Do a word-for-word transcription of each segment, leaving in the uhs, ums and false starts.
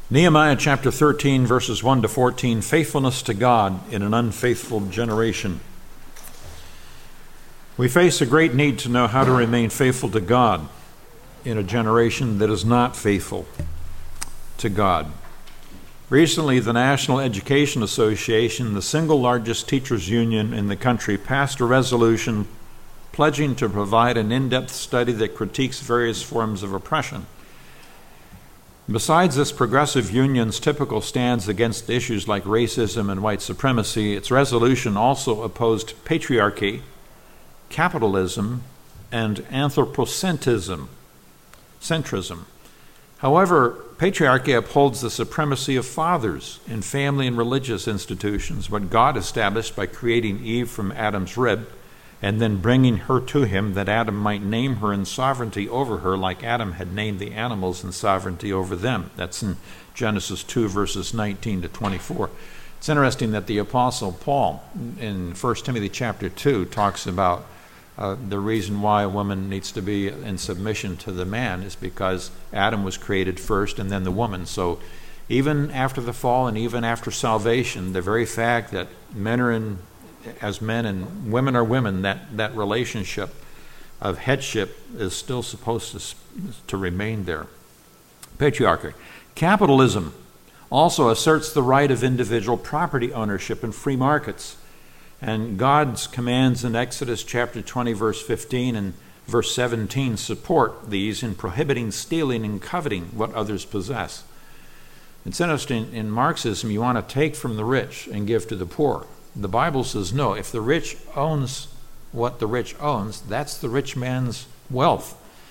Nehemiah chapter thirteen, verses one to fourteen, faithfulness to God in an unfaithful generation. We face a great need to know how to remain faithful to God in a generation that is not faithful to God. Recently, the National Education Association, the single largest teachers' union in the country, passed a resolution pledging to provide an in-depth study that critiques various forms of oppression. Besides this progressive union's typical stands against issues like racism and white supremacy, its resolution also opposed patriarchy, capitalism, and anthropocentrism. Centrism. However, patriarchy upholds the supremacy of fathers in family and religious institutions, what God established by creating Eve from Adam's rib and then bringing her to him that Adam might name her in sovereignty over her like Adam had named the animals in sovereignty over them. That's in Genesis two, verses nineteen to twenty-four. It's interesting that the Apostle Paul in First Timothy chapter two talks about uh, the reason why a woman needs to be in submission to the man is because Adam was created first and then the woman. So even after the fall and even after salvation, the very fact that men are in as men and women are women, that, that relationship of headship is still supposed to, to remain there. Patriarchy. Capitalism also asserts the right of individual property ownership in free markets. And God's commands in Exodus chapter twenty, verse fifteen and verse seventeen support these in prohibiting stealing and coveting what others possess. It's interesting, in Marxism, you want to take from the rich and give to the poor. The Bible says no. If the rich owns what the rich owns, that's the rich man's wealth.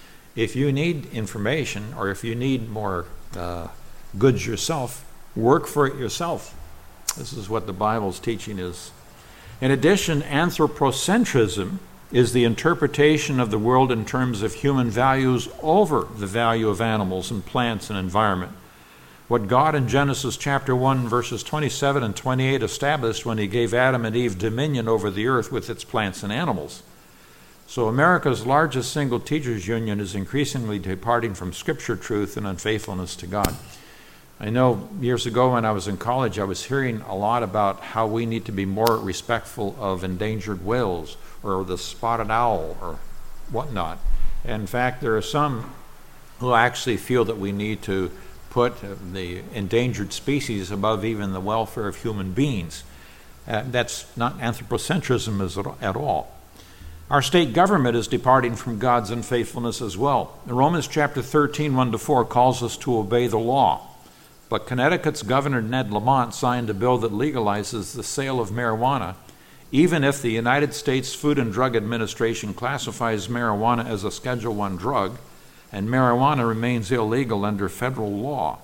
If you need information or if you need more uh, goods yourself, work for it yourself. This is what the Bible's teaching is. In addition, anthropocentrism is the interpretation of the world in terms of human values over the value of animals and plants and environment. What God in Genesis chapter one, verses twenty-seven and twenty-eight established when he gave Adam and Eve dominion over the earth with its plants and animals. So America's largest single teachers union is increasingly departing from scripture truth and unfaithfulness to God. I know years ago when I was in college, I was hearing a lot about how we need to be more respectful of endangered whales or the spotted owl or whatnot. And in fact, there are some who actually feel that we need to put the endangered species above even the welfare of human beings. Uh, that's not anthropocentrism at all. Our state government is departing from God's unfaithfulness as well. Romans chapter thirteen, one to four calls us to obey the law. But Connecticut's Governor Ned Lamont signed a bill that legalizes the sale of marijuana, even if the United States Food and Drug Administration classifies marijuana as a Schedule one drug, and marijuana remains illegal under federal law.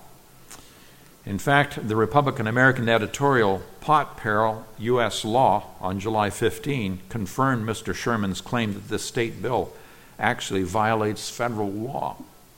In fact, the Republican American editorial Pot Peril, U S Law, on July fifteenth, confirmed Mister Sherman's claim that this state bill actually violates federal law.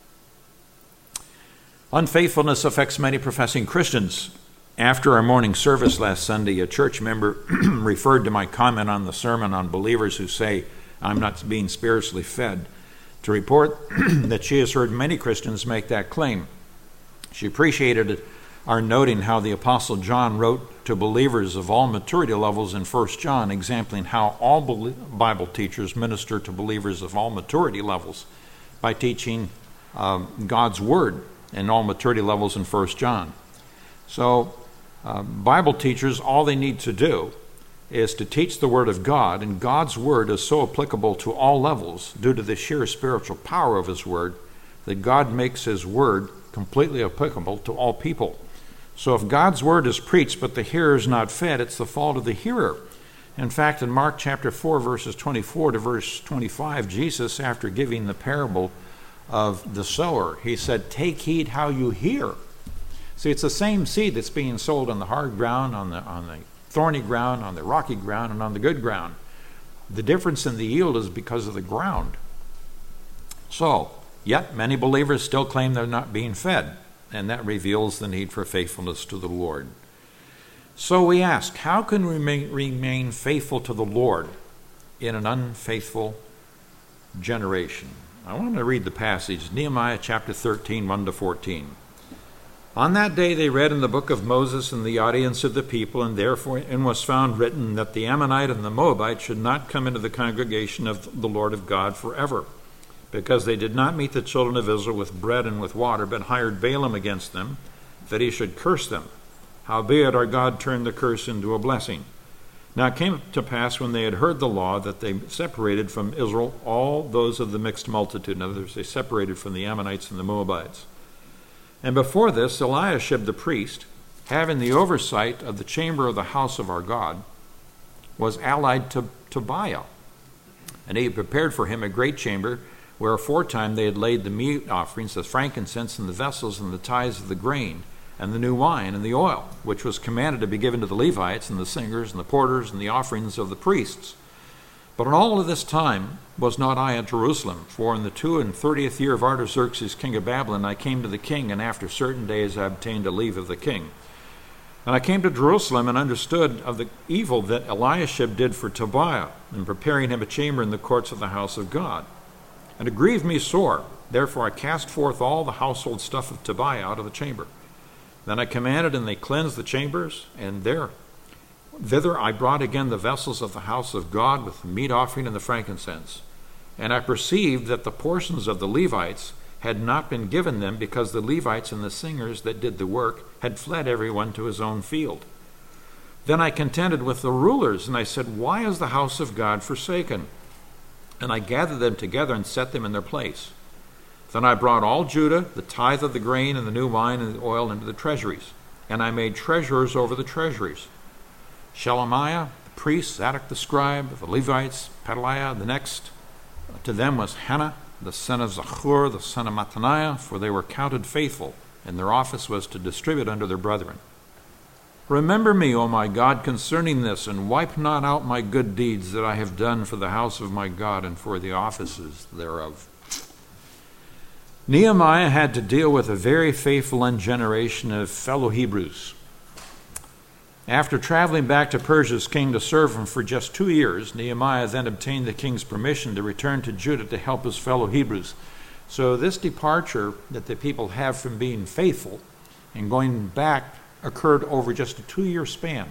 Unfaithfulness affects many professing Christians. After our morning service last Sunday, a church member referred to my comment on the sermon on believers who say, "I'm not being spiritually fed," to report that she has heard many Christians make that claim. She appreciated our noting how the Apostle John wrote to believers of all maturity levels in First John, exempling how all Bible teachers minister to believers of all maturity levels by teaching um, God's Word in all maturity levels in First John. So uh, Bible teachers, all they need to do is to teach the Word of God, and God's Word is so applicable to all levels due to the sheer spiritual power of His Word that God makes His Word completely applicable to all people. So if God's Word is preached but the hearer is not fed, it's the fault of the hearer. In fact, in Mark chapter four, verses twenty-four to verse twenty-five, Jesus, after giving the parable of the sower, he said, "Take heed how you hear." See, it's the same seed that's being sold on the hard ground, on the on the thorny ground, on the rocky ground, and on the good ground. The difference in the yield is because of the ground. So, yet many believers still claim they're not being fed, and that reveals the need for faithfulness to the Lord. So we ask, how can we remain, remain faithful to the Lord in an unfaithful generation? I want to read the passage, Nehemiah chapter thirteen, one to fourteen. On that day they read in the book of Moses in the audience of the people, and therefore and was found written that the Ammonite and the Moabite should not come into the congregation of the Lord of God forever, because they did not meet the children of Israel with bread and with water, but hired Balaam against them, that he should curse them. Howbeit our God turned the curse into a blessing. Now it came to pass, when they had heard the law, that they separated from Israel all those of the mixed multitude. In other words, they separated from the Ammonites and the Moabites. And before this, Eliashib the priest, having the oversight of the chamber of the house of our God, was allied to Tobiah. And he had prepared for him a great chamber, where aforetime they had laid the meat offerings, the frankincense, and the vessels, and the tithes of the grain, and the new wine, and the oil, which was commanded to be given to the Levites, and the singers, and the porters, and the offerings of the priests. But in all of this time was not I at Jerusalem, for in the two and thirtieth year of Artaxerxes king of Babylon I came to the king, and after certain days I obtained a leave of the king. And I came to Jerusalem, and understood of the evil that Eliashib did for Tobiah, in preparing him a chamber in the courts of the house of God. And it grieved me sore. Therefore I cast forth all the household stuff of Tobiah out of the chamber. Then I commanded, and they cleansed the chambers, and there thither I brought again the vessels of the house of God with the meat offering and the frankincense. And I perceived that the portions of the Levites had not been given them, because the Levites and the singers that did the work had fled every one to his own field. Then I contended with the rulers, and I said, Why is the house of God forsaken? And I gathered them together and set them in their place. Then I brought all Judah, the tithe of the grain and the new wine and the oil, into the treasuries, and I made treasurers over the treasuries. Shelemiah, the priest, Zadok the scribe, the Levites, Pedaliah, the next to them was Hannah, the son of Zachur, the son of Mattaniah, for they were counted faithful, and their office was to distribute unto their brethren. Remember me, O my God, concerning this, and wipe not out my good deeds that I have done for the house of my God and for the offices thereof. Nehemiah had to deal with a very faithful generation of fellow Hebrews. After traveling back to Persia's king to serve him for just two years, Nehemiah then obtained the king's permission to return to Judah to help his fellow Hebrews. So this departure that the people have from being faithful and going back occurred over just a two-year span.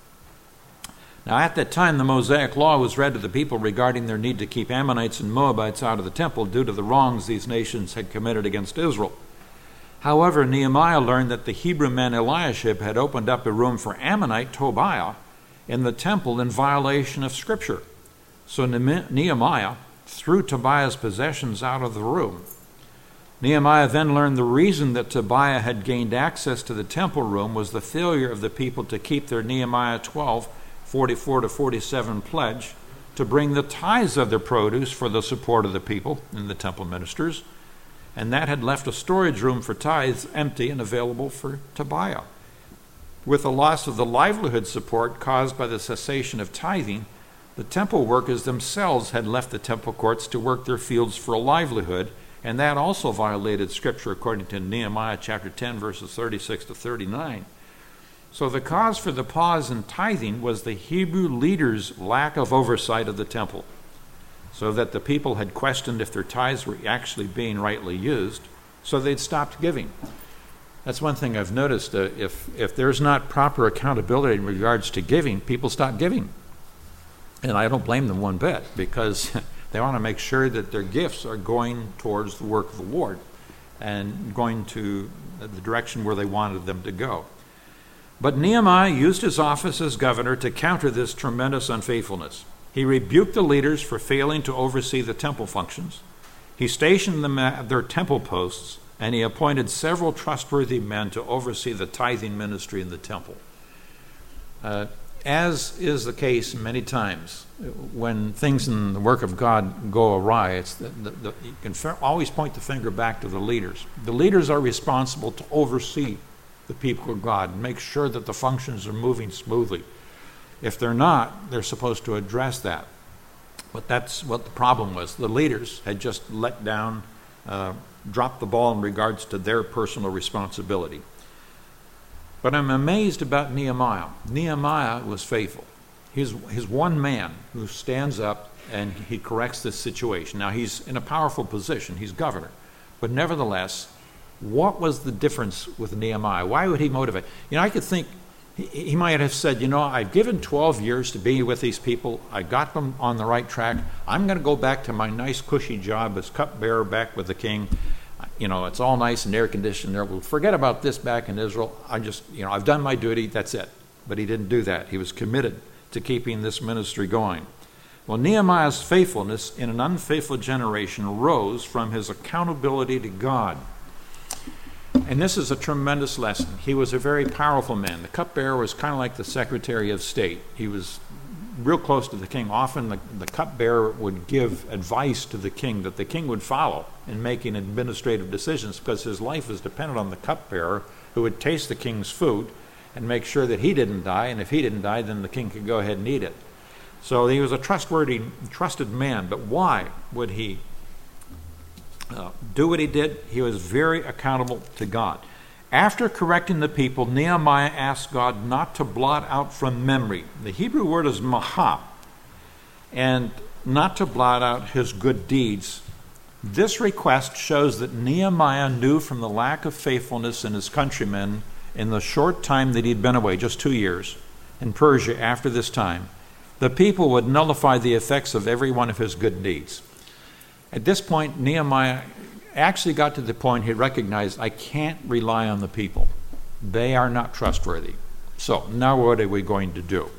Now at that time, the Mosaic law was read to the people regarding their need to keep Ammonites and Moabites out of the temple due to the wrongs these nations had committed against Israel. However, Nehemiah learned that the Hebrew man Eliashib had opened up a room for Ammonite Tobiah in the temple in violation of Scripture. So Nehemiah threw Tobiah's possessions out of the room. Nehemiah then learned the reason that Tobiah had gained access to the temple room was the failure of the people to keep their Nehemiah twelve, forty-four to forty-seven pledge to bring the tithes of their produce for the support of the people and the temple ministers. And that had left a storage room for tithes empty and available for Tobiah. With the loss of the livelihood support caused by the cessation of tithing, the temple workers themselves had left the temple courts to work their fields for a livelihood, and that also violated Scripture according to Nehemiah chapter ten, verses thirty-six to thirty-nine. So the cause for the pause in tithing was the Hebrew leaders' lack of oversight of the temple, so that the people had questioned if their tithes were actually being rightly used, so they'd stopped giving. That's one thing I've noticed. Uh, if, if there's not proper accountability in regards to giving, people stop giving. And I don't blame them one bit, because they want to make sure that their gifts are going towards the work of the Lord and going to the direction where they wanted them to go. But Nehemiah used his office as governor to counter this tremendous unfaithfulness. He rebuked the leaders for failing to oversee the temple functions. He stationed them at their temple posts, and he appointed several trustworthy men to oversee the tithing ministry in the temple. Uh, as is the case many times, when things in the work of God go awry, it's the, the, the, you can f- always point the finger back to the leaders. The leaders are responsible to oversee the people of God and make sure that the functions are moving smoothly. If they're not, they're supposed to address that. But that's what the problem was. The leaders had just let down, uh, dropped the ball in regards to their personal responsibility. But I'm amazed about Nehemiah. Nehemiah was faithful. He's, he's one man who stands up and he corrects this situation. Now, he's in a powerful position. He's governor. But nevertheless, What was the difference with Nehemiah? Why would he motivate? You know, I could think he, he might have said, you know, I've given twelve years to be with these people. I got them on the right track. I'm going to go back to my nice cushy job as cupbearer back with the king. You know, it's all nice and air conditioned there. We'll forget about this back in Israel. I just, you know, I've done my duty. That's it. But he didn't do that. He was committed to keeping this ministry going. Well, Nehemiah's faithfulness in an unfaithful generation rose from his accountability to God. And this is a tremendous lesson. He was a very powerful man. The cupbearer was kind of like the Secretary of State. He was real close to the king. Often the, the cupbearer would give advice to the king that the king would follow in making administrative decisions, because his life was dependent on the cupbearer, who would taste the king's food and make sure that he didn't die. And if he didn't die, then the king could go ahead and eat it. So he was a trustworthy, trusted man. But why would he uh, do what he did? He was very accountable to God. After correcting the people, Nehemiah asked God not to blot out from memory. The Hebrew word is mahah, and not to blot out his good deeds. This request shows that Nehemiah knew from the lack of faithfulness in his countrymen in the short time that he'd been away, just two years, in Persia after this time, the people would nullify the effects of every one of his good deeds. At this point, Nehemiah actually got to the point he recognized, I can't rely on the people. They are not trustworthy. So now what are we going to do?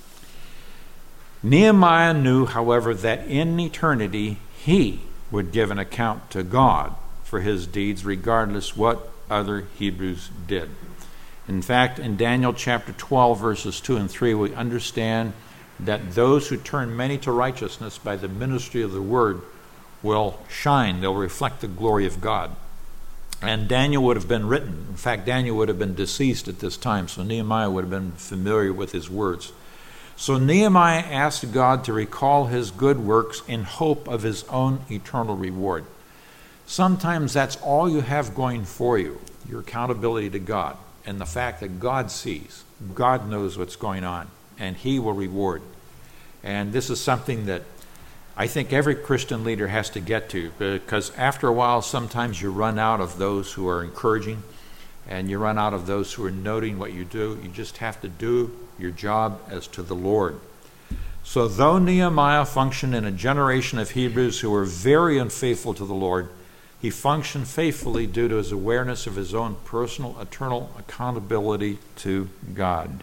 Nehemiah knew, however, that in eternity he would give an account to God for his deeds, regardless what other Hebrews did. In fact, in Daniel chapter twelve, verses two and three, we understand that those who turn many to righteousness by the ministry of the word will shine. They'll reflect the glory of God. And Daniel would have been written. In fact, Daniel would have been deceased at this time, so Nehemiah would have been familiar with his words. So Nehemiah asked God to recall his good works in hope of his own eternal reward. Sometimes that's all you have going for you, your accountability to God, and the fact that God sees, God knows what's going on, and he will reward. And this is something that I think every Christian leader has to get to, because after a while, sometimes you run out of those who are encouraging, and you run out of those who are noting what you do. You just have to do your job as to the Lord. So though Nehemiah functioned in a generation of Hebrews who were very unfaithful to the Lord, he functioned faithfully due to his awareness of his own personal, eternal accountability to God.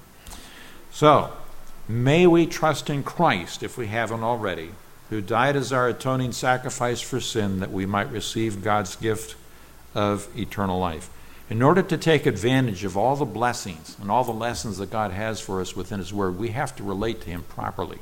So, may we trust in Christ, if we haven't already, who died as our atoning sacrifice for sin, that we might receive God's gift of eternal life. In order to take advantage of all the blessings and all the lessons that God has for us within his word, we have to relate to him properly.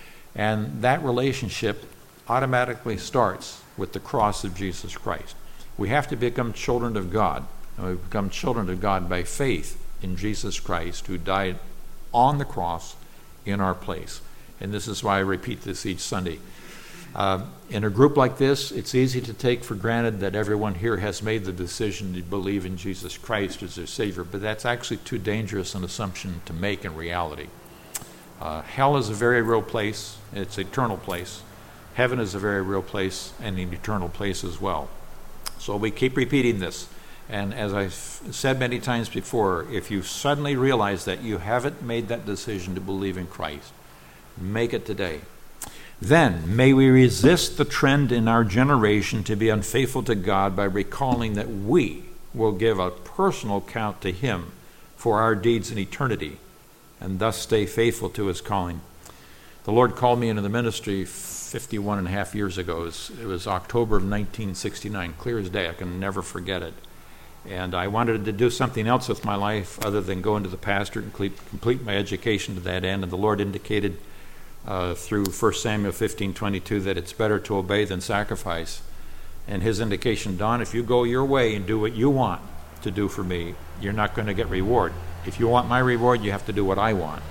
And that relationship automatically starts with the cross of Jesus Christ. We have to become children of God, and we become children of God by faith in Jesus Christ, who died on the cross in our place. And this is why I repeat this each Sunday. Uh, in a group like this, it's easy to take for granted that everyone here has made the decision to believe in Jesus Christ as their Savior, but that's actually too dangerous an assumption to make in reality. Uh, hell is a very real place. It's an eternal place. Heaven is a very real place, and an eternal place as well. So we keep repeating this. And as I've said many times before, if you suddenly realize that you haven't made that decision to believe in Christ, make it today. Then may we resist the trend in our generation to be unfaithful to God by recalling that we will give a personal account to him for our deeds in eternity, and thus stay faithful to his calling. The Lord called me into the ministry fifty-one and a half years ago. It was, it was October of nineteen sixty-nine, clear as day. I can never forget it. And I wanted to do something else with my life other than go into the pastorate and complete, complete my education to that end. And the Lord indicated uh, through First Samuel fifteen twenty-two that it's better to obey than sacrifice. And his indication, Don, if you go your way and do what you want to do for me, you're not going to get reward. If you want my reward, you have to do what I want.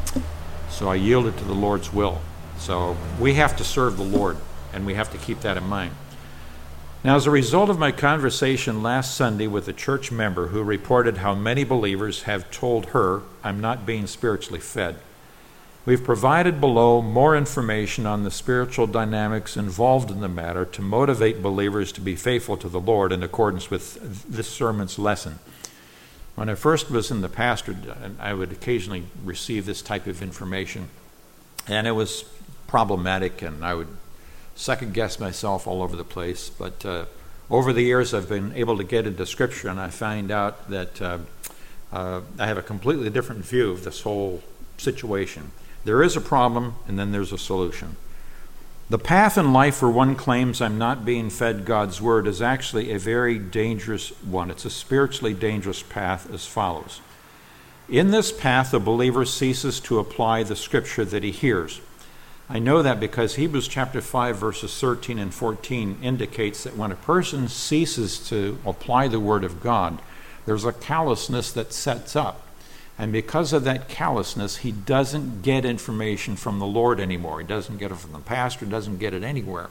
So I yielded to the Lord's will. So we have to serve the Lord, and we have to keep that in mind. Now, as a result of my conversation last Sunday with a church member who reported how many believers have told her I'm not being spiritually fed, We've provided below more information on the spiritual dynamics involved in the matter to motivate believers to be faithful to the Lord in accordance with this sermon's lesson. When I first was in the pastorate, I would occasionally receive this type of information, and it was problematic, and I would second-guess myself all over the place. But uh, over the years, I've been able to get into Scripture, and I find out that uh, uh, I have a completely different view of this whole situation. There is a problem, and then there's a solution. The path in life where one claims I'm not being fed God's Word is actually a very dangerous one. It's a spiritually dangerous path as follows. In this path, the believer ceases to apply the Scripture that he hears. I know that because Hebrews chapter five, verses thirteen and fourteen indicates that when a person ceases to apply the Word of God, there's a callousness that sets up. And because of that callousness, he doesn't get information from the Lord anymore. He doesn't get it from the pastor, doesn't get it anywhere.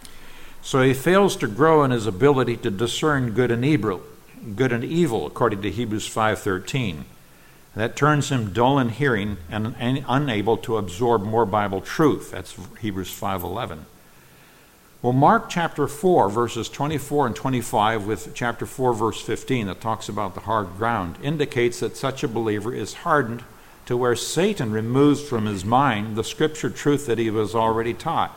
So he fails to grow in his ability to discern good and evil, good and evil, according to Hebrews five thirteen. That turns him dull in hearing and, and unable to absorb more Bible truth. That's Hebrews five eleven. Well, Mark chapter four, verses twenty-four and twenty-five, with chapter four, verse fifteen, that talks about the hard ground, indicates that such a believer is hardened to where Satan removes from his mind the Scripture truth that he was already taught.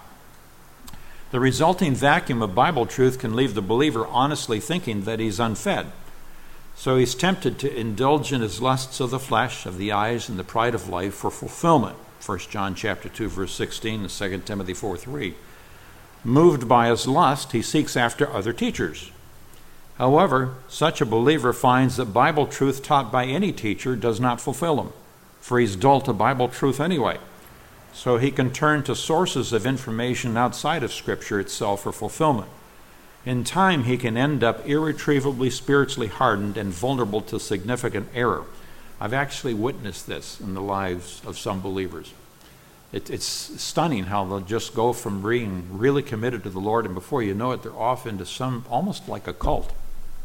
The resulting vacuum of Bible truth can leave the believer honestly thinking that he's unfed. So he's tempted to indulge in his lusts of the flesh, of the eyes, and the pride of life for fulfillment. First John chapter two, verse sixteen, and Second Timothy four three. Moved by his lust, he seeks after other teachers. However, such a believer finds that Bible truth taught by any teacher does not fulfill him, for he's dull to Bible truth anyway. So he can turn to sources of information outside of Scripture itself for fulfillment. In time, he can end up irretrievably spiritually hardened and vulnerable to significant error. I've actually witnessed this in the lives of some believers. It, it's stunning how they'll just go from being really committed to the Lord, and before you know it, they're off into some, almost like a cult.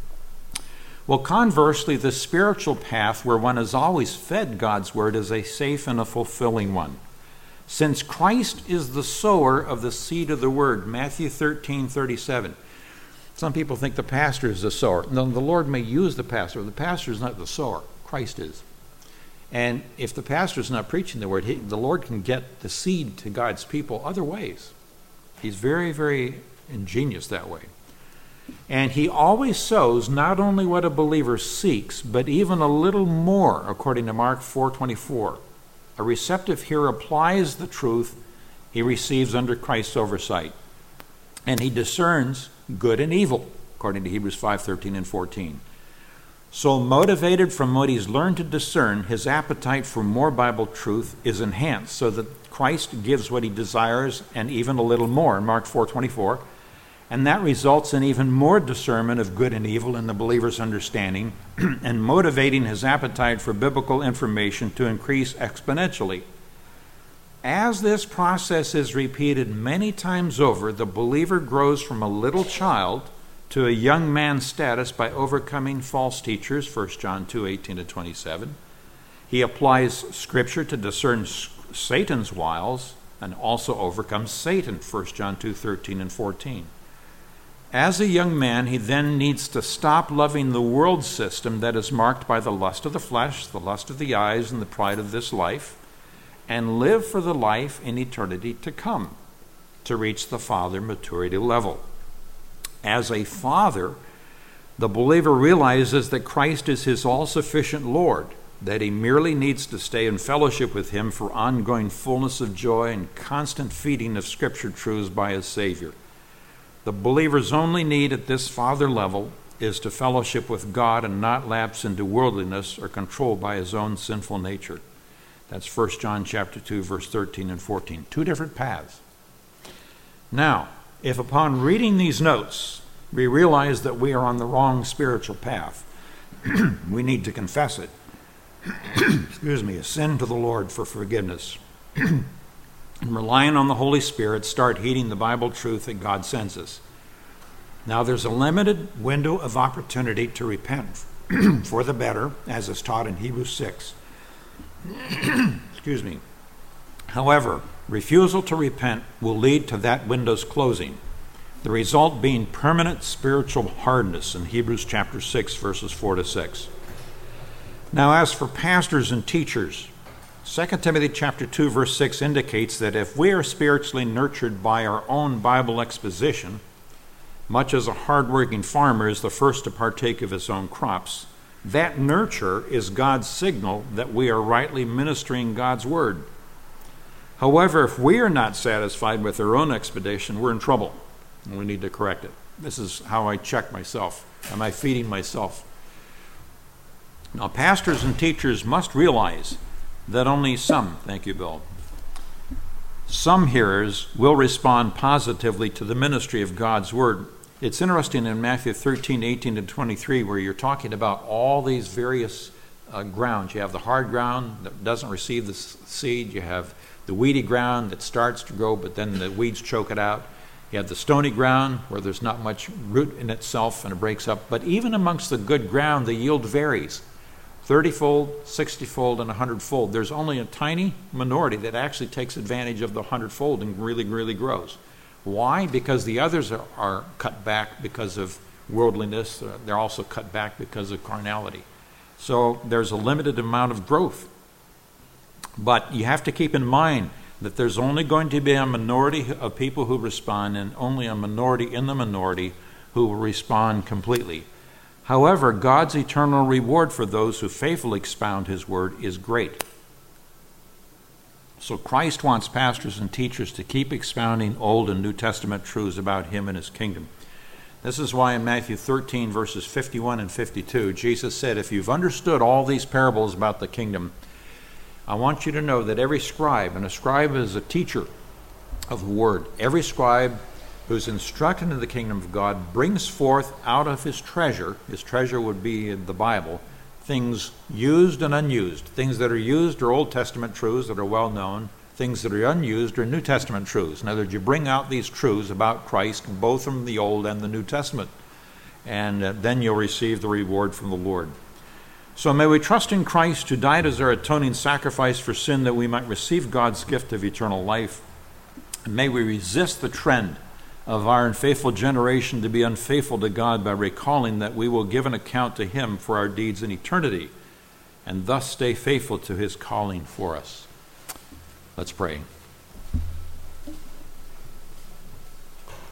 Well, conversely, the spiritual path where one is always fed God's Word is a safe and a fulfilling one. Since Christ is the sower of the seed of the Word, Matthew thirteen thirty-seven. Some people think the pastor is the sower. No, the Lord may use the pastor. The pastor is not the sower. Christ is. And if the pastor is not preaching the Word, he, the Lord can get the seed to God's people other ways. He's very, very ingenious that way. And he always sows not only what a believer seeks, but even a little more, according to Mark four twenty-four. A receptive hearer applies the truth he receives under Christ's oversight, and he discerns good and evil, according to Hebrews five thirteen and fourteen. So motivated from what he's learned to discern, his appetite for more Bible truth is enhanced so that Christ gives what he desires and even a little more in Mark four twenty-four. And that results in even more discernment of good and evil in the believer's understanding and motivating his appetite for biblical information to increase exponentially. As this process is repeated many times over, the believer grows from a little child to a young man's status by overcoming false teachers, First John two eighteen to twenty-seven. He applies Scripture to discern Satan's wiles and also overcomes Satan, First John two thirteen and fourteen. As a young man, he then needs to stop loving the world system that is marked by the lust of the flesh, the lust of the eyes, and the pride of this life, and live for the life in eternity to come, to reach the father maturity level. As a father, the believer realizes that Christ is his all-sufficient Lord, that he merely needs to stay in fellowship with him for ongoing fullness of joy and constant feeding of Scripture truths by his Savior. The believer's only need at this father level is to fellowship with God and not lapse into worldliness or controlled by his own sinful nature. That's First John chapter two, verse thirteen and fourteen. Two different paths. Now, if upon reading these notes we realize that we are on the wrong spiritual path, we need to confess it. Excuse me, ascend to the Lord for forgiveness. And relying on the Holy Spirit, start heeding the Bible truth that God sends us. Now there's a limited window of opportunity to repent for the better, as is taught in Hebrews six. Excuse me. However, refusal to repent will lead to that window's closing, the result being permanent spiritual hardness in Hebrews chapter six, verses four to six. Now, as for pastors and teachers, Second Timothy chapter two, verse six indicates that if we are spiritually nurtured by our own Bible exposition, much as a hard-working farmer is the first to partake of his own crops, that nurture is God's signal that we are rightly ministering God's word. However, if we are not satisfied with our own expedition, we're in trouble, and we need to correct it. This is how I check myself. Am I feeding myself? Now, pastors and teachers must realize that only some, thank you, Bill, some hearers will respond positively to the ministry of God's word. It's interesting in Matthew thirteen, eighteen to twenty-three, where you're talking about all these various uh, grounds. You have the hard ground that doesn't receive the seed. You have the weedy ground that starts to grow, but then the weeds choke it out. You have the stony ground where there's not much root in itself and it breaks up. But even amongst the good ground, the yield varies. thirty-fold, sixty-fold, and one hundred-fold. There's only a tiny minority that actually takes advantage of the one hundred-fold and really, really grows. Why? Because the others are, are cut back because of worldliness. They're also cut back because of carnality. So there's a limited amount of growth. But you have to keep in mind that there's only going to be a minority of people who respond and only a minority in the minority who will respond completely. However, God's eternal reward for those who faithfully expound his word is great. So Christ wants pastors and teachers to keep expounding Old and New Testament truths about him and his kingdom. This is why in Matthew thirteen, verses fifty-one and fifty-two, Jesus said, if you've understood all these parables about the kingdom, I want you to know that every scribe, and a scribe is a teacher of the word, every scribe who's instructed in the kingdom of God brings forth out of his treasure, his treasure would be the Bible, things used and unused. Things that are used are Old Testament truths that are well known. Things that are unused are New Testament truths. In other words, you bring out these truths about Christ, both from the Old and the New Testament, and uh, then you'll receive the reward from the Lord. So may we trust in Christ, who died as our atoning sacrifice for sin, that we might receive God's gift of eternal life. And may we resist the trend of our unfaithful generation to be unfaithful to God by recalling that we will give an account to him for our deeds in eternity, and thus stay faithful to his calling for us. Let's pray.